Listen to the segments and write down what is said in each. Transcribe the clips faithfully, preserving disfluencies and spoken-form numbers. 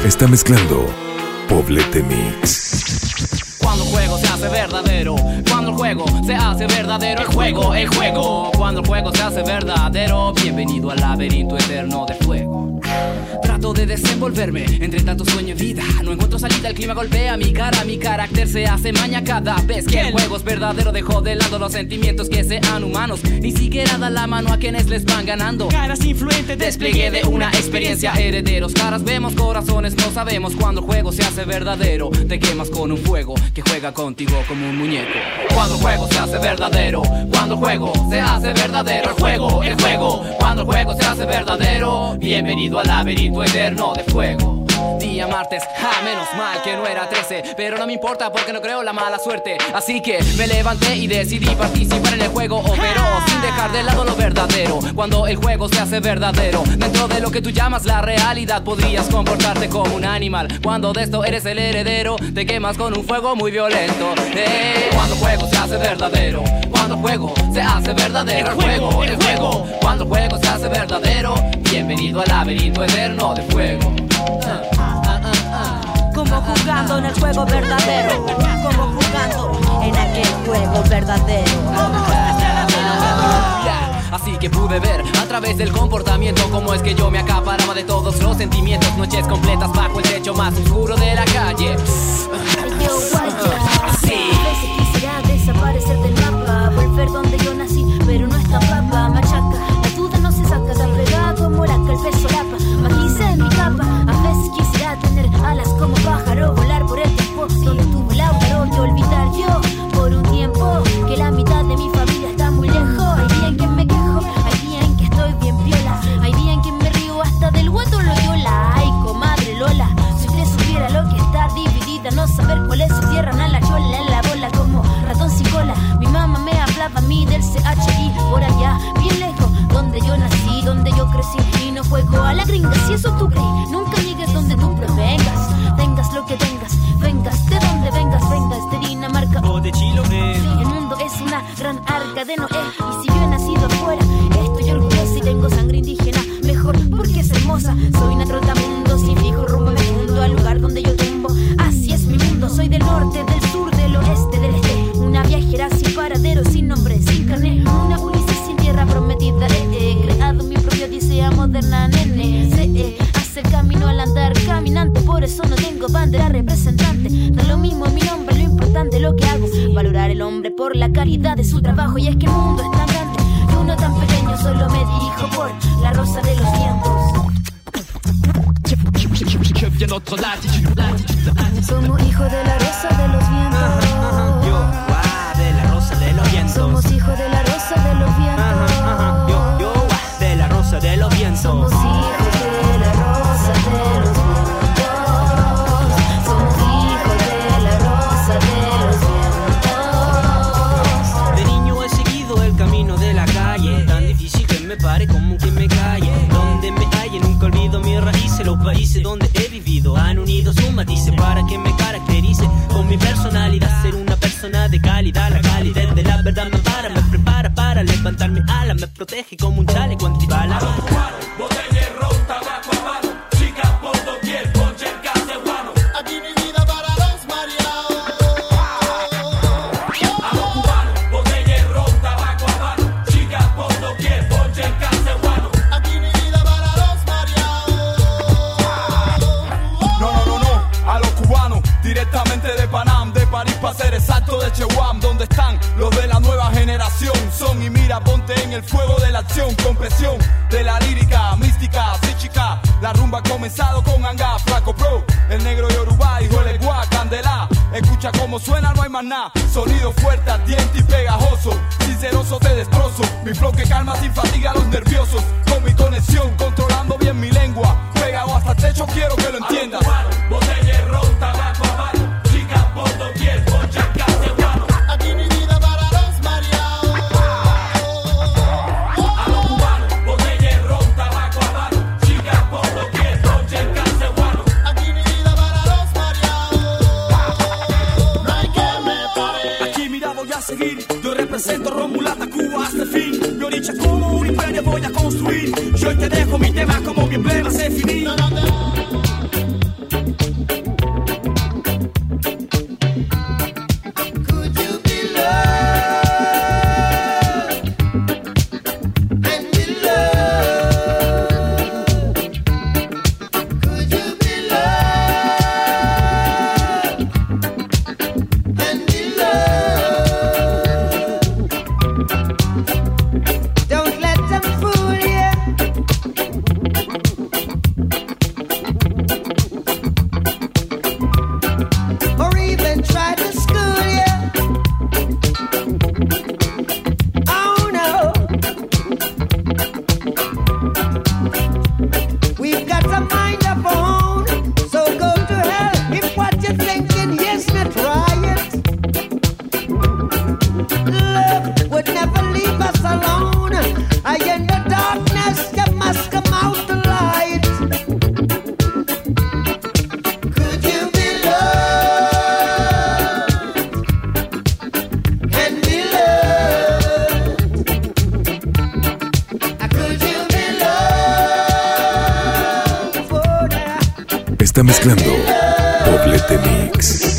está mezclando Poblete Mix. Cuando el juego se hace verdadero, cuando el juego se hace verdadero, el juego, el juego, cuando el juego se hace verdadero, bienvenido al laberinto eterno de fuego. Trato de desenvolverme entre tanto sueño y vida, no encuentro salida, el clima golpea mi cara, mi carácter se hace maña cada vez que el juego es verdadero. Dejo de lado los sentimientos que sean humanos, ni siquiera da la mano a quienes les van ganando. Caras influentes, despliegue de una experiencia, herederos, caras vemos, corazones no sabemos. Cuando el juego se hace verdadero, te quemas con un fuego que juega contigo como un muñeco. Cuando el juego se hace verdadero, cuando el juego se hace verdadero, el juego, el juego, cuando el juego se hace verdadero, bienvenido al laberinto eterno de fuego. Día martes, ja, menos mal que no era trece, pero no me importa porque no creo la mala suerte. Así que me levanté y decidí participar en el juego, operó sin dejar de lado lo verdadero. Cuando el juego se hace verdadero, dentro de lo que tú llamas la realidad, podrías comportarte como un animal. Cuando de esto eres el heredero, te quemas con un fuego muy violento. eh, Cuando el juego se hace verdadero, cuando el juego se hace verdadero, el juego, el juego, cuando el juego se hace verdadero, bienvenido al laberinto eterno de fuego. Como jugando en el juego verdadero, como jugando en aquel juego verdadero. Así que pude ver a través del comportamiento cómo es que yo me acaparaba de todos los sentimientos. Noches completas bajo el techo más oscuro de la calle. Así. A veces quisiera desaparecer del mapa, volver donde yo nací, pero no está papa, machaca. La duda no se saca, tan pegada como la que el peso lapa. Maquiza en mi capa, a veces quisiera tener alas como pájaro, volar por el tiempo donde tú volabas y olvidar yo por un tiempo que la mitad de mi familia está muy lejos. Hay día en que me quejo, hay día en que estoy bien piola, hay día en que me río hasta del guato loyola. Ay, comadre Lola, si usted supiera lo que está dividida, no saber cuál es su tierra, na la chola en la bola como ratón sin cola. Mi mamá me hablaba a mí del C H I por allá, bien lejos, donde yo nací, donde yo crecí. Y no juego a la gringa, si eso tú crees. Nunca llegues donde tú provengas, tengas lo que tengas, vengas de donde vengas, vengas de Dinamarca o de Chiloé. El mundo es una gran arca de Noé, y si yo he nacido afuera, estoy orgullosa y tengo sangre indígena, mejor porque es hermosa. Soy una trotamundo, sin fijo rumbo me hundo al lugar donde yo tumbo. Así es mi mundo, soy del norte, del sur, del oeste, del este. Una viajera sin paradero, sin nombre, sin carnet. Una Ulises sin tierra prometida. He, he creado mi propia odisea moderna, nene. Sé eh, hacer camino al andar caminante, por eso no tengo bandera representante. Da lo mismo mi nombre, lo importante lo que hago. Valorar el hombre por la calidad de su trabajo. Y es que el mundo es tan grande y uno tan pequeño, solo me dirijo por la rosa de los vientos. Somos hijos de la rosa de los vientos. Yo, ah, de la rosa de los vientos. Somos hijos de la rosa de los vientos. Yo, yo, ah, de la rosa de los vientos. Somos hijos de la rosa de los vientos. Somos hijos de la rosa de los vientos. De niño he seguido el camino de la calle, tan difícil que me pare como que me calle. Donde me halle nunca olvido mis raíces, los países donde he vivido han unido sus matices para que me caracterice con mi personalidad, ser una persona de calidad. La calidez de la verdad me para, me prepara para levantar mi ala, me protege como un chaleco antibala. Botella, ron, tabaco, habano, chicas por doquier, ponche en cacebuano. Aquí mi vida para los mareados. A los cubanos, botella, ron, tabaco, habano, chicas por doquier, ponche en cacebuano. Aquí mi vida para los mareados. No, no, no, no, a los cubanos, directamente de Panam, de París para ser exacto, de Chehuam, donde están los de la nueva generación. Son y mira, ponte en el fuego de la acción, con presión de la lírica, mística, psíquica. La rumba ha comenzado con Anga, Flaco Bro, el negro Yoruba, hijo de Guá, Candela. Escucha cómo suena, no hay más nada. Sonido fuerte, ardiente y pegajoso. Sinceroso te destrozo. Mi flow que calma sin fatiga a los nerviosos. Con mi conexión, controlando bien mi lengua. Pegado hasta el techo, quiero que lo entiendas. Botella, ron, tabaco, habano, chicas por doquier, ponche en cacebuano. Aquí mi vida para los mareados. A los cubanos, botella, ron, tabaco, habano, chicas por doquier, ponche en cacebuano. Aquí mi vida para los mareados. No hay que me pare. Aquí mira voy a seguir. Yo represento Romulata, Cuba hasta el fin. Mi oricha como un imperio voy a construir. Yo te dejo mi tema como mi emblema se finí. No, no te... Está mezclando Poblete Mix.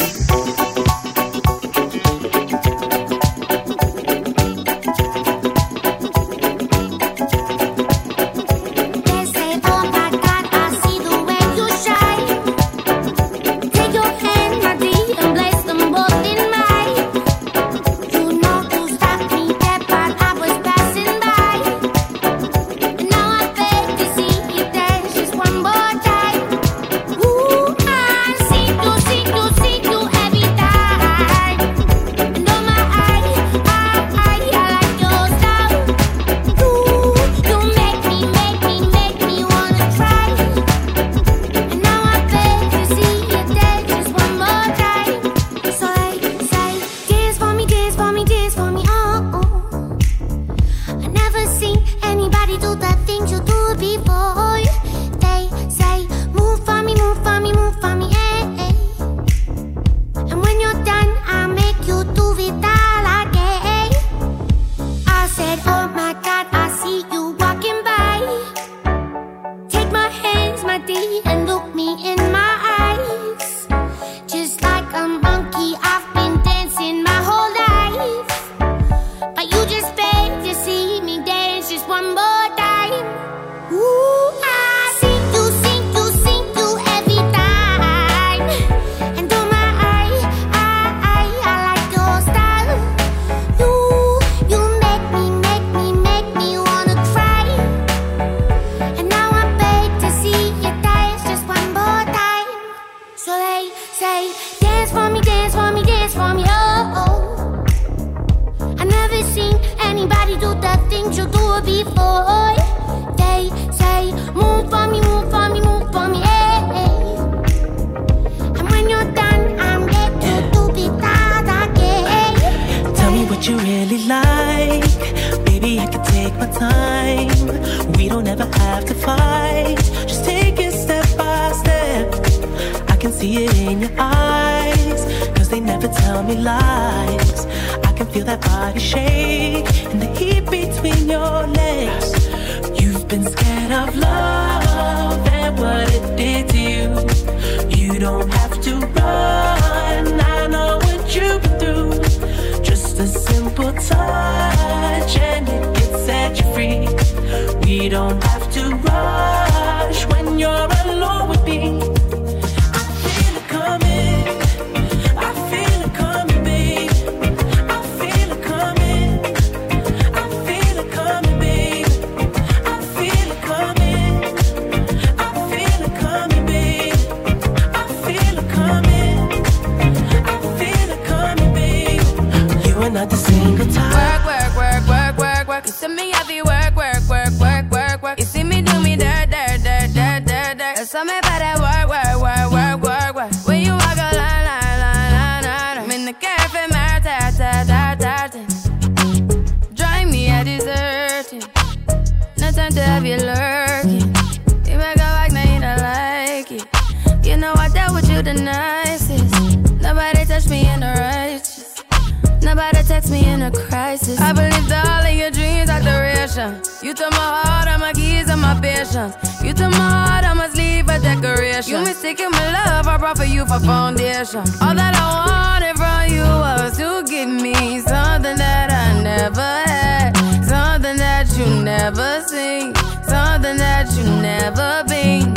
You took my heart, all my keys, and my patience. You took my heart, I must leave a decoration. You mistaken my love, I brought for you for foundation. All that I wanted from you was to give me something that I never had, something that you never seen, something that you never been.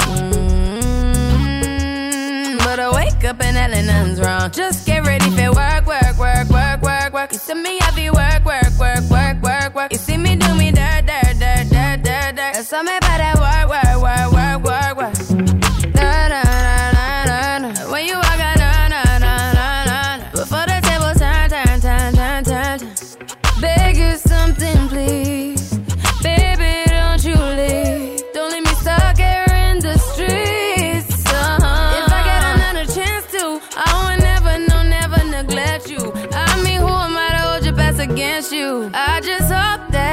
Mm-hmm. But I wake up and hell nothing's wrong. Just get ready for work, work, work, work, work, work. You see me, I be work, work, work, work, work, work. You see me do me dirt, dirt, dirt, dirt, dirt, dirt. That's all me about that work, work, work, work, work, work. Na na na na na na. When you walk out, na na na na na. Before the table turn, turn, turn, turn, turn, turn. Beg you something, please, baby, don't you leave. Don't leave me stuck here in the streets. Uh-huh. If I get another chance to, I would never, no, never neglect you. I mean, who am I to hold your best against you? I just hope that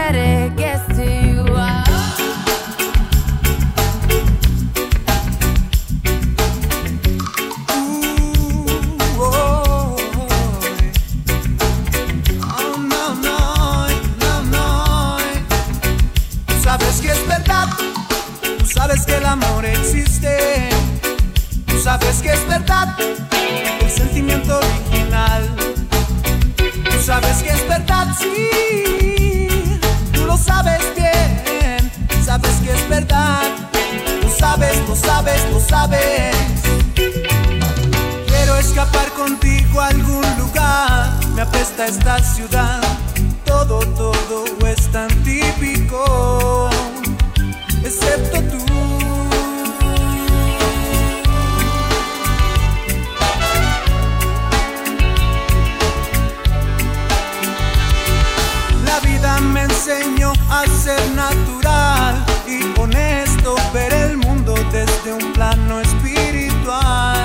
sabes que es verdad, el sentimiento original. Tú sabes que es verdad, sí, tú lo sabes bien. Sabes que es verdad, tú sabes, lo sabes, lo sabes. Quiero escapar contigo a algún lugar, me apesta esta ciudad. Todo, todo es tan típico, excepto tú. La vida me enseñó a ser natural y honesto, ver el mundo desde un plano espiritual.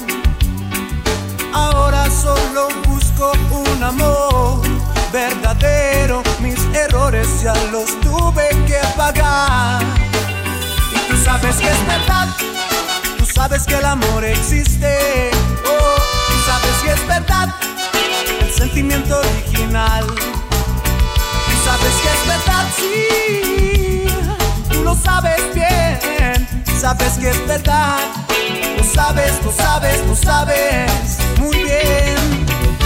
Ahora solo busco un amor verdadero, mis errores ya los tuve que pagar. Y tú sabes que es verdad, tú sabes que el amor existe. Oh, tú sabes que es verdad, el sentimiento original. Tú sabes que es verdad, sí, tú lo sabes bien. Sabes que es verdad, lo sabes, lo sabes, lo sabes muy bien.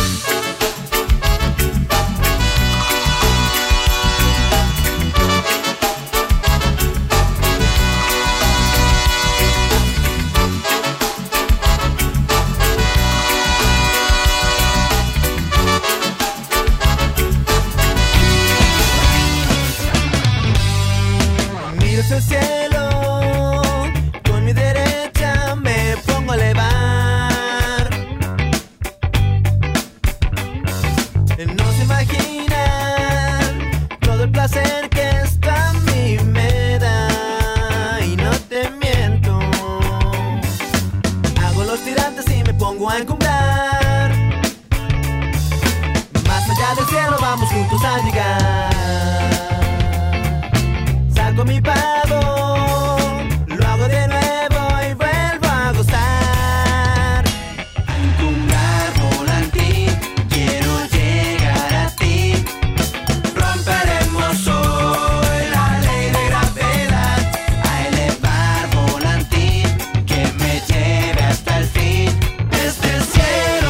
El cielo, con mi derecha me pongo a elevar. No se imaginan todo el placer que esto a mí me da. Y no te miento, hago los tirantes y me pongo a encumbrar. Más allá del cielo vamos juntos a llegar. Saco mi pavo, lo hago de nuevo y vuelvo a gozar. A encumbrar volantín, quiero llegar a ti. Romperemos hoy la ley de gravedad. A elevar volantín, que me lleve hasta el fin desde el cielo.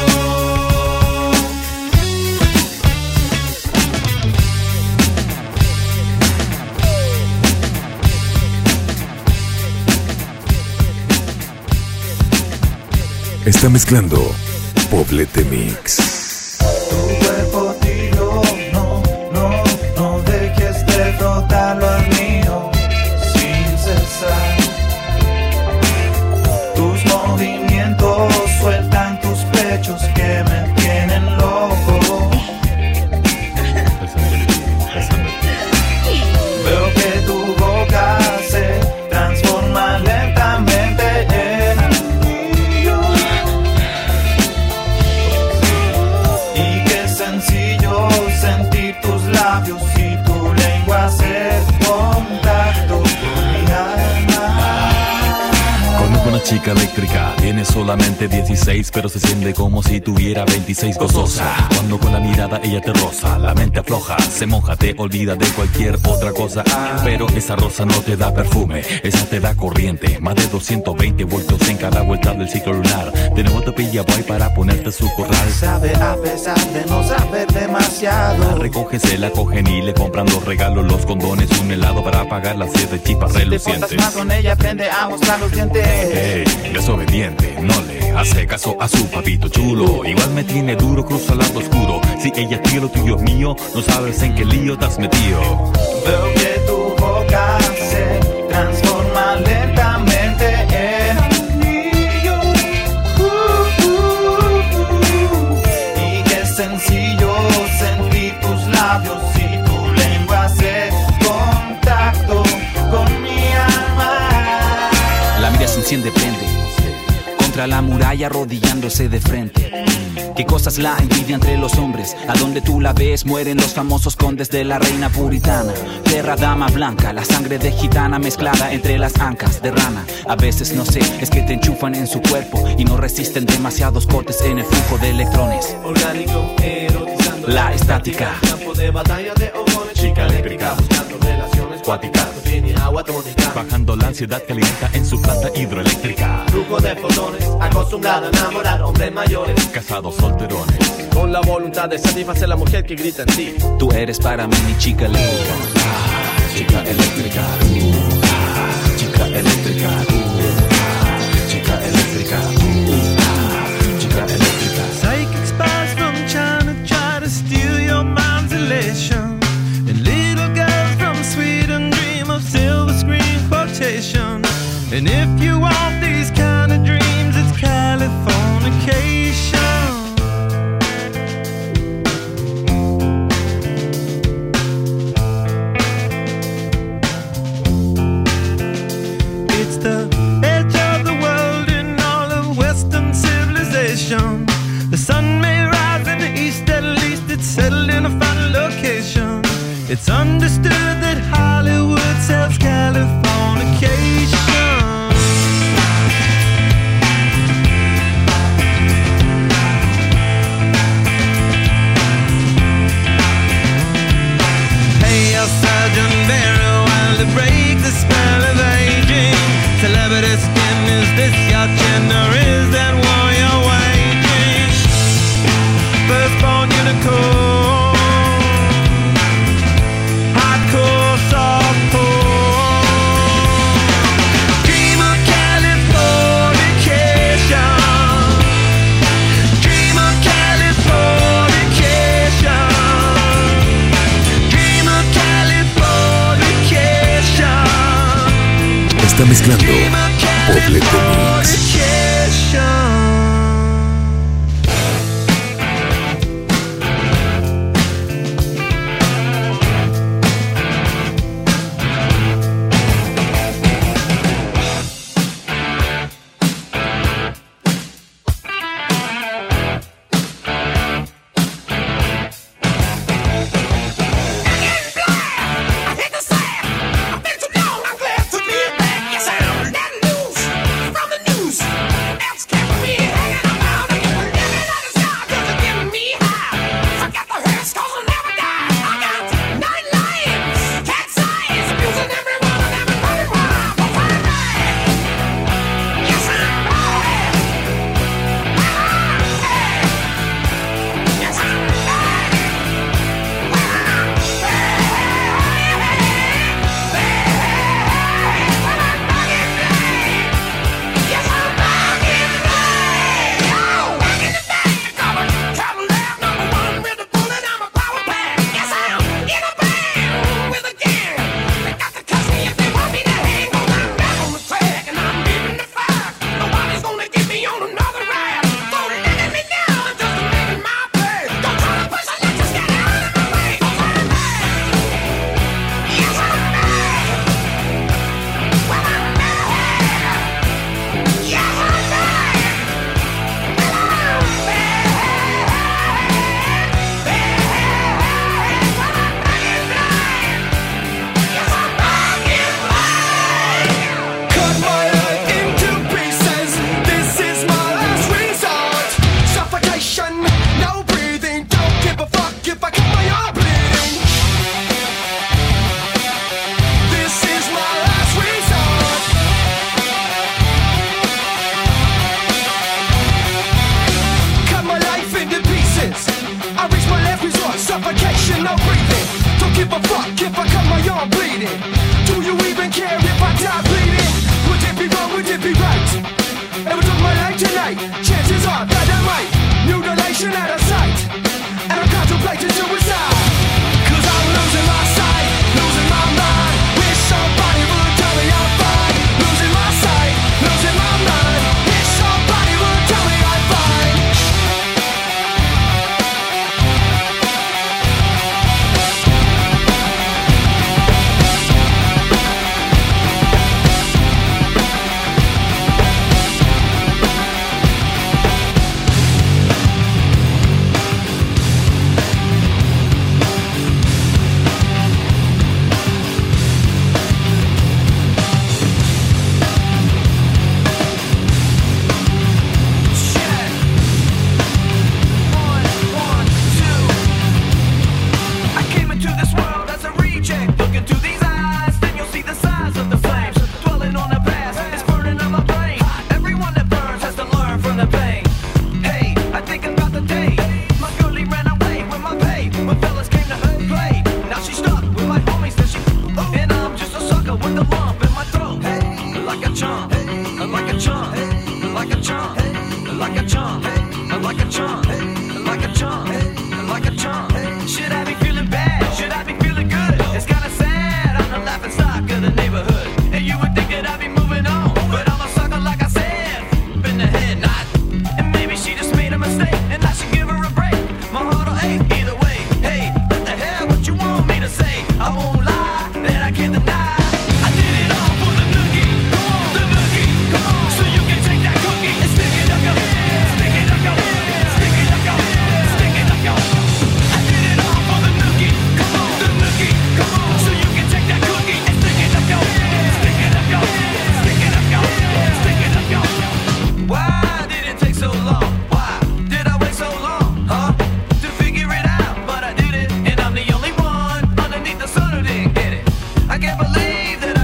Está mezclando Poblete Mix. Tu cuerpo tiro, no, no, no dejes de frotarlo al mío sin cesar. Tus movimientos sueltan tus pechos que me tienen loco. Veo que tu boca se transforma lentamente en mío. Y qué sencillo sentir tus labios y tu lengua hacer contacto con mi alma. Conozco una chica eléctrica, tiene solamente dieciséis, pero se siente como si tuviera veintiséis, gozosa. Cuando con la mirada ella te roza, la mente afloja, se moja, te olvida de cualquier otra cosa. Pero esa rosa no te da perfume, esa te da corriente, más de doscientos veinte voltios en cada vuelta del ciclo lunar. De nuevo te pilla boy para ponerte su corral. Sabe a pesar de no saber demasiado. La recogen, se la cogen y le compran los regalos, los condones, un helado para pagar las siete chispas relucientes. Si te portas mal con ella, aprende a mostrar los dientes. Hey, desobediente, no le hace caso a su papito chulo. Igual me tiene duro, cruza el lado oscuro. Si ella es lo tuyo es mío, no sabes en qué lío te has metido. Veo que tu boca se transforma lentamente en mío. Uh, uh, uh. Y qué sencillo sentir tus labios y tu lengua hacer contacto con mi alma. La mira se enciende, prende contra la muralla arrodillándose de frente. Qué cosas la envidia entre los hombres. A donde tú la ves mueren los famosos condes de la reina puritana. Perra dama blanca, la sangre de gitana mezclada entre las ancas de rana. A veces no sé, es que te enchufan en su cuerpo y no resisten demasiados cortes en el flujo de electrones. Orgánico, erotizando la estática. Campo de batalla de hormonas, chica eléctrica buscando relaciones acuáticas. Tiene agua tónica. Bajando la ansiedad que alimenta en su planta hidroeléctrica. Grupo de fotones, acostumbrado a enamorar hombres mayores. Casados solterones. Con la voluntad de satisfacer a la mujer que grita en ti. Tú eres para mí mi chica eléctrica. Ah, chica eléctrica. Uh, ah, chica eléctrica. Uh, ah, chica eléctrica. Uh, ah, chica eléctrica. Psychic spies from China try to steal your mind's elation. And little girls from Sweden dream of silver screen quotation. And if you want these kind of dreams, it's Californication. It's the edge of the world in all of Western civilization. The sun may rise in the east, at least it's settled in a final location. It's understood that Hollywood sells Californication. Pay your surgeon very well to break the spell of aging. Celebrity skin, is this your chin or is that war you're waging? Firstborn unicorn, hardcore softcore. Dream of Californication. Dream of Californication. Dream of Californication. Está mezclando Poblete Mix.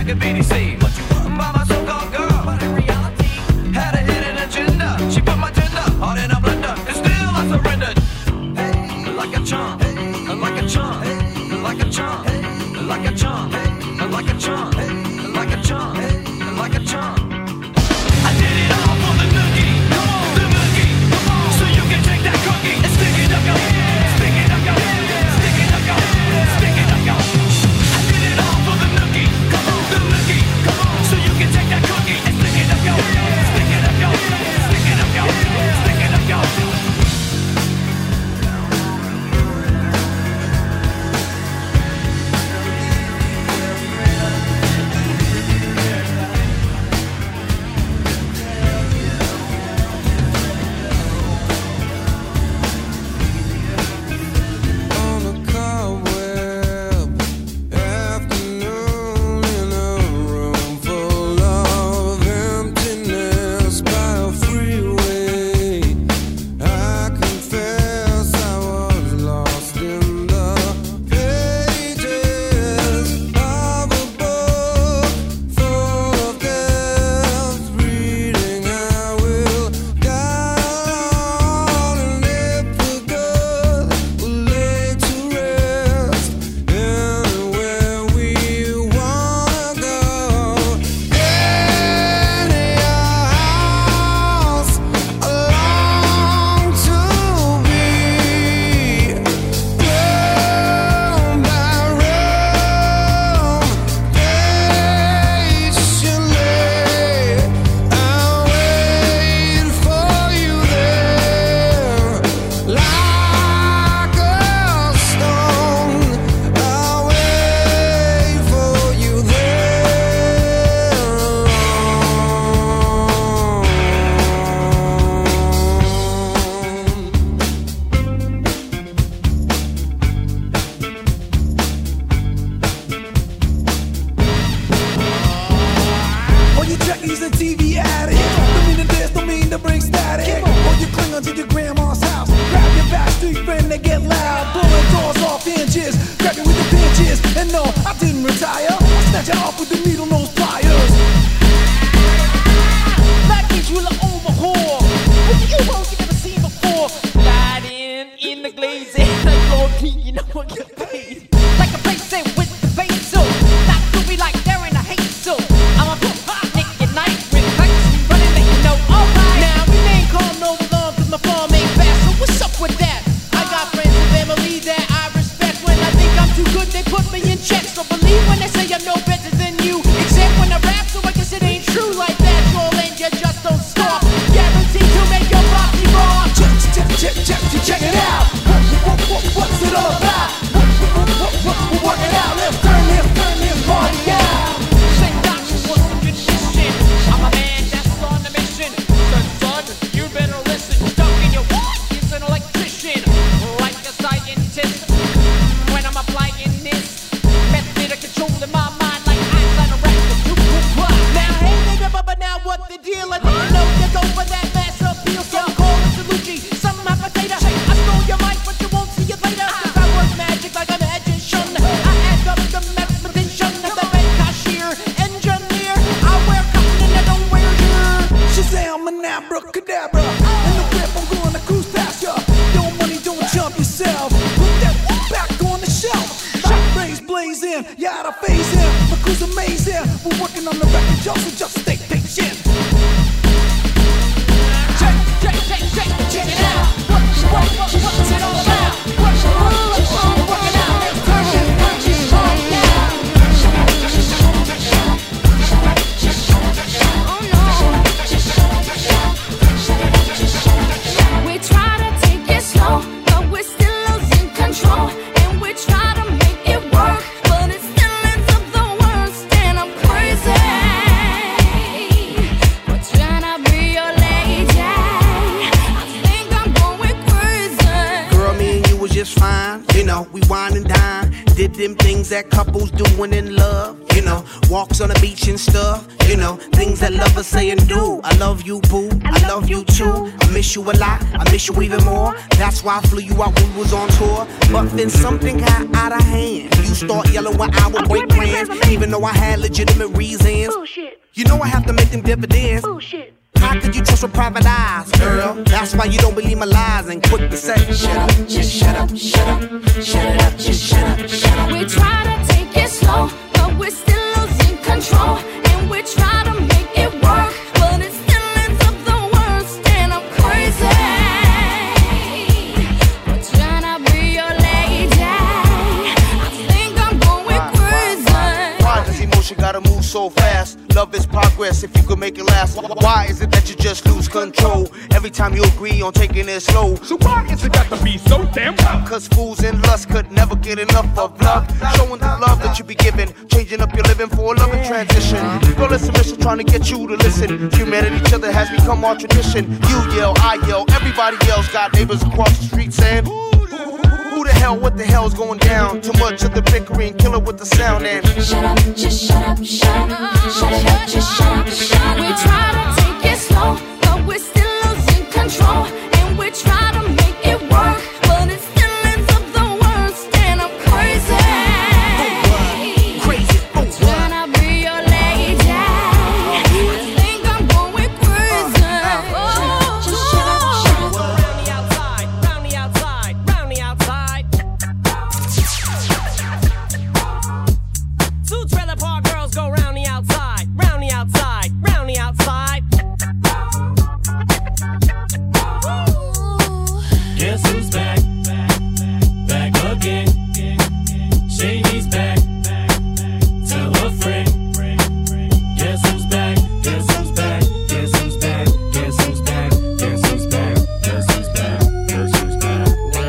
a B D C. What you want by my so-called girl? But in reality, had a hidden agenda. She put my tender heart in a blender, and still I surrendered. Hey, like a charm, hey, like a charm, hey, like a charm, hey, like a charm, hey, like a charm, hey, like a charm, hey, like a charm. I did it all for the nookie, come on, the nookie, come on. So you can take that cookie and stick it up your head, stick it up your head, stick it up your head, stick it up your head. I did it all for the nookie, come on, the nookie, come on. So you can take that cookie and stick it up your head, stick it up your head, stick it up your head, stick it up your head. That couple couples doing in love. You know, walks on the beach and stuff. You know, things that lovers say and do. I love you, boo. I love you too. I miss you a lot. I miss you even more. That's why I flew you out when we was on tour. But then something got out of hand. You start yelling when I would break plans, even though I had legitimate reasons. You know I have to make them dividends. How could you trust with private eyes, girl? That's why you don't believe my lies and quick to say, shut up, just shut up, shut up, shut it up, just shut up, shut up. We try to take it slow, but we're still losing control. And we try to make it work, but it still ends up the worst. And I'm crazy. We're trying to be your lady. I think I'm going crazy. Why does emotion gotta move so fast? Love is progress if you could make it last. Why is it that you just lose control every time you agree on taking it slow? So why is it got to be so damn tough? Cause fools in lust could never get enough of love. Showing the love that you be giving, changing up your living for a loving transition. Girl, it's a mission trying to get you to listen. Humanity, each other has become our tradition. You yell, I yell, everybody else. Got neighbors across the street saying, who the hell, what the hell's going down? Too much of the bickering, kill it with the sound and shut up, just shut up, shut up, shut it up, just shut up, shut up. We try to take it slow, but we're still losing control. And we try to make it work, but it still ends up the worst. And I'm crazy. Crazy, oh what? Trying to be your lady. I think I'm going crazy. Oh, just shut up, shut up. Round the outside, round the outside, round the outside. Two trailer park girls go round the outside, round the outside, round the outside. Guess who's back? Back again. Shady's back. Tell a friend. Guess who's back? Guess who's back? Guess who's back? Guess who's back? Guess who's back? Guess who's back? Guess who's back?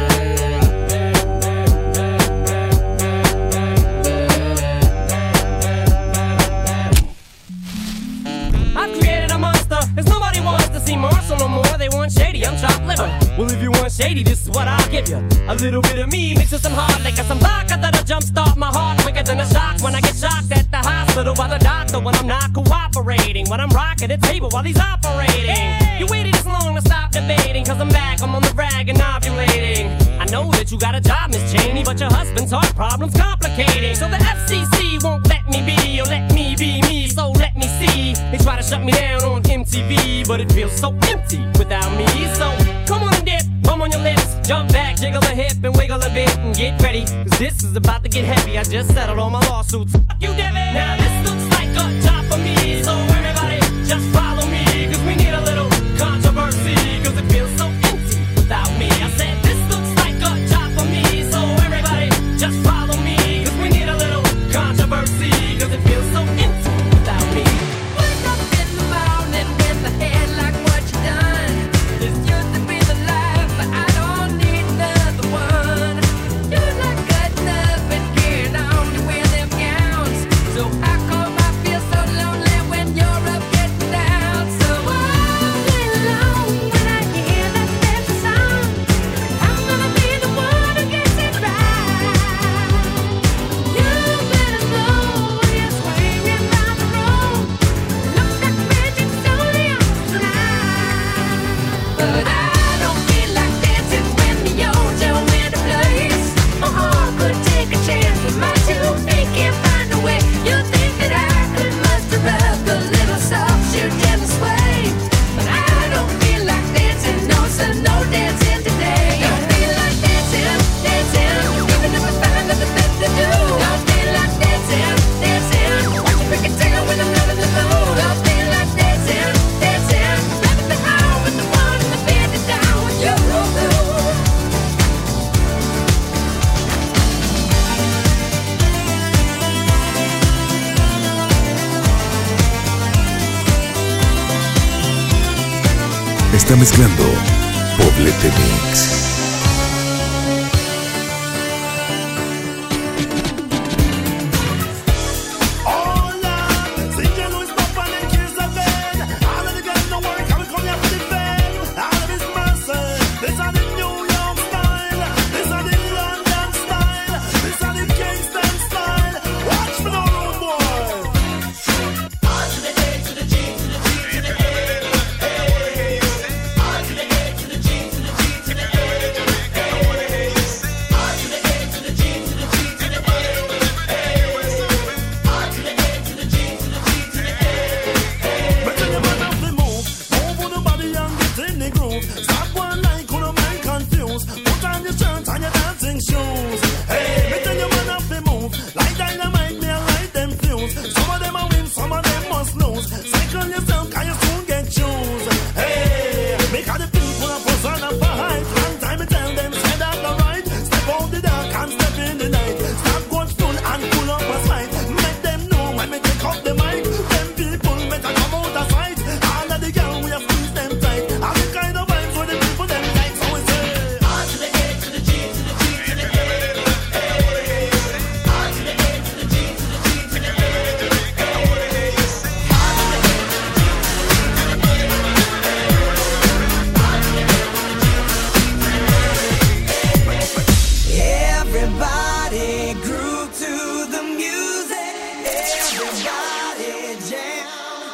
I've created a monster, cause nobody wants to see Marshall no more. They want Shady, I'm chopped liver. Well, if you want Shady, this is what I'll give you. A little bit of me mixed with some hard liquor, some vodka that'll jumpstart my heart quicker than a shock when I get shocked at the hospital by the doctor when I'm not cooperating. When I'm rocking the table while he's operating. You waited this long to stop debating, cause I'm back, I'm on the rag and ovulating. I know that you got a job, Miss Cheney, but your husband's heart problem's complicating. So the F C C won't let me be, or let me be me, so let me see. They try to shut me down on M T V, but it feels so empty without me. So come on and dip, bum on your lips, jump back, jiggle a hip and wiggle a bit and get ready, cause this is about to get heavy. I just settled all my lawsuits. Fuck you, Devin. Now this looks like a job for me, so everybody just follow me, cause we need a little controversy, cause it feels so empty without me. I said this looks like a job for me, so everybody just follow me, cause we need a little controversy, cause it feels so empty without me. Wake up in the morning with a head like what you done. This used to be the life, but I don't need another one. You look good enough and geared on to wear them gowns. So how come I feel so lonely when you're up getting down? So all day long when I hear that special song, I'm gonna be the one who gets it right. You better know when you're swinging down the road. Looks like magic slowly on tonight. But I don't feel like dancing when the old Joe in the place. My heart could take a chance with my two feet can't find a way. You think that I could muster up a little soft shoe gentle sway, but I don't feel like dancing, no, so no dancing today. Don't feel like dancing, dancing, even if I find nothing better to do. Don't feel like dancing, dancing, watch you freaking tail when I'm not in the mood. Don't feel like dancing, dancing, rather be home with the one in the bed to down with you. Está mezclando Poblete Mix. This is the London style. This is the Kingston style. Everybody jam.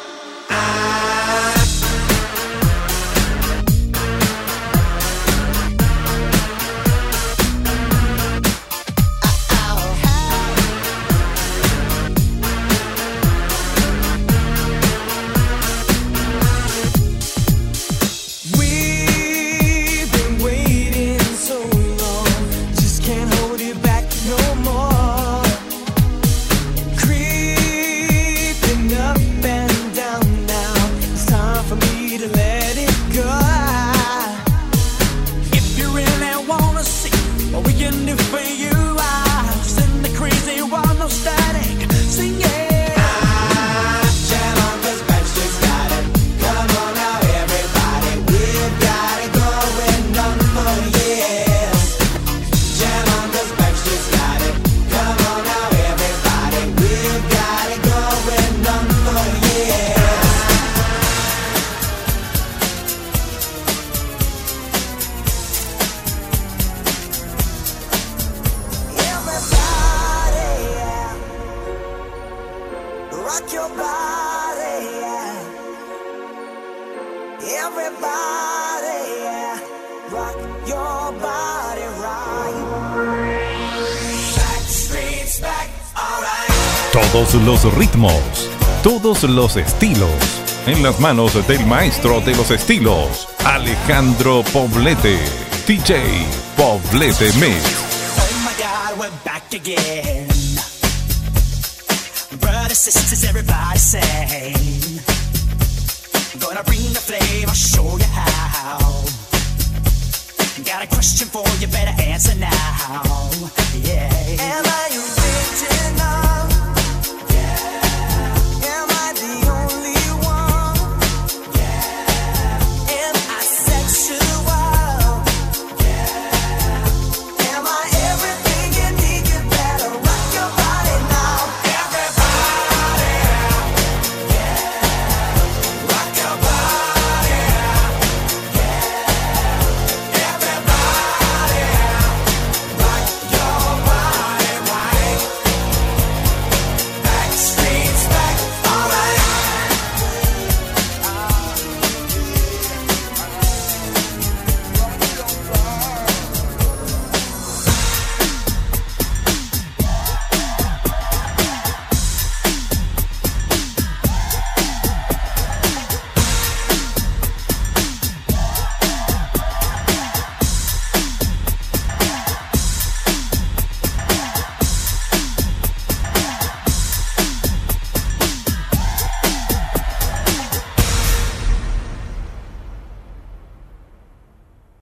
We've been waiting so long, just can't hold it back no more. Creeping up and down now, it's time for me to let it go. If you really wanna see what we can do for you, I'll send the crazy one, no static, sing it. Rock your body, yeah. Everybody, yeah. Rock your body right. Back streets back, alright. Todos los ritmos, todos los estilos, en las manos del maestro de los estilos, Alejandro Poblete, D J Poblete Mix. Oh my God, we're back again. Brothers, sisters, everybody say, gonna bring the flame, I'll show you how. Got a question for you, better answer now. Yeah.